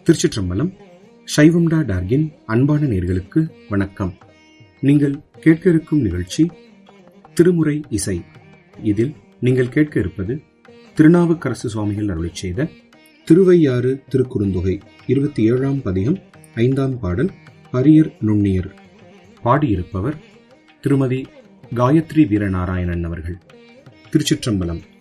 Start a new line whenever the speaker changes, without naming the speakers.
திருச்சிற்றம்பலம். சைவம்டா டார்கின் அன்பான நேயர்களுக்கு வணக்கம். நீங்கள் கேட்க இருக்கும் நிகழ்ச்சி திருமுறை இசை. இதில் நீங்கள் கேட்க இருப்பது திருநாவுக்கரசு சுவாமிகள் அருளிச் செய்த திருவையாறு திருக்குறுந்தொகை 27ஆம் பதிகம் 5ஆம் பாடல் பரியர் நுண்ணியர். பாடியிருப்பவர் திருமதி காயத்ரி வீரநாராயணன் அவர்கள். திருச்சிற்றம்பலம்.